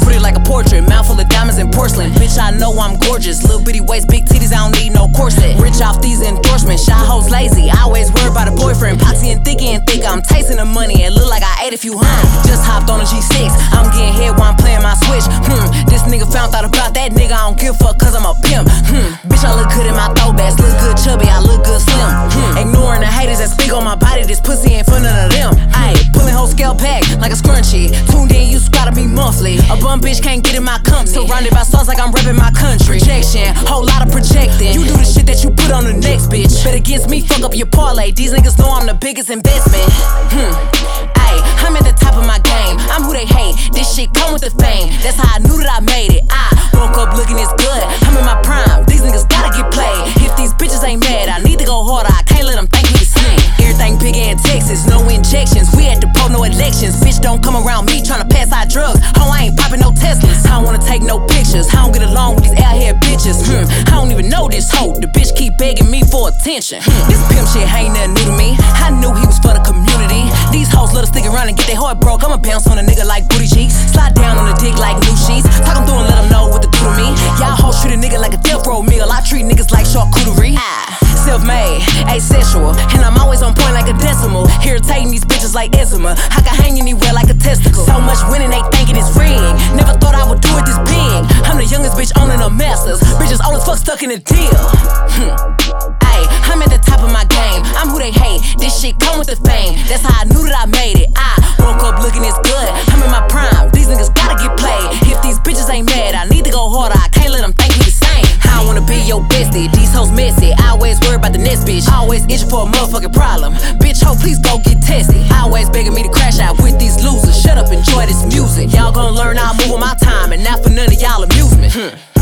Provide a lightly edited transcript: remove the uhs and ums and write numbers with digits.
pretty like a portrait, mouth full of diamonds and porcelain. Bitch, I know I'm gorgeous. Little bitty waist, big titties, I don't need no corset. Rich off these endorsements, shy hoes lazy. I always worry about a boyfriend. Poxy and thick, I'm tasting the money. It look like I ate a few Just hopped on a G6, I'm getting head while I'm playing my Switch. This nigga found out about that nigga, I don't give a fuck cause I'm a pimp. Bitch, I look good in my throwbacks, look good chubby, I look good slim. Ignoring the haters that speak on my body, this pussy ain't for none of them. Ayy, pulling whole scale pack like a scrunchie. Tuned in, you gotta be monthly. A bum bitch can't get in my company. Surrounded by stars like I'm repping my country. Projection, whole lot of projecting. You do the shit that you put on the next bitch. Bet against me, fuck up your parlay. These niggas know I'm the biggest investment. Ayy, I'm at the top of my game. I'm who they hate. This shit come with the fame. That's how I knew that I made it. I woke up looking this good. I'm in my prime. These niggas gotta get played. If these bitches ain't mad, I need to go harder. I can't let them think we the same. Everything bigger in Texas, no injections. We at the pro, no elections. Bitch, don't come around me tryna pass out drugs. Oh, I ain't popping no Teslas. I don't wanna take no pictures. I don't get along with these out here bitches. I don't even know this hoe. The bitch keep begging me for attention. This pimp shit ain't nothing new to me. I knew he was for the community. These hoes let us stick around and get their heart broke. I'ma bounce on a nigga like booty cheeks. Slide down on the dick like new sheets. Talk him through and let him know what to do to me. Y'all hoes treat a nigga like a death row meal. I treat niggas like charcuterie. Self-made, asexual, and I'm always on point like a decimal. Irritating these bitches like eczema. I can hang anywhere like a testicle. So much winning, they thinking it's rigged. Never thought I would do it this big. I'm the youngest bitch owning a masters. Bitches old as fuck stuck in a deal. Ayy, I'm at the top of my game. I'm who they hate. This shit come with the fame. That's how I knew that I made it. I woke up looking this good. I'm in my prime. These niggas gotta get played. If these bitches ain't mad, I need to go harder. I can't let them think we the same. I don't wanna be your bestie. These hoes messy. I always worry about the next bitch. Always itching for a motherfucking problem. Bitch, ho, please go get tested. Always begging me to crash out with these losers. Shut up, enjoy this music. Y'all gonna learn I'll move on my time, and not for none of y'all amusement.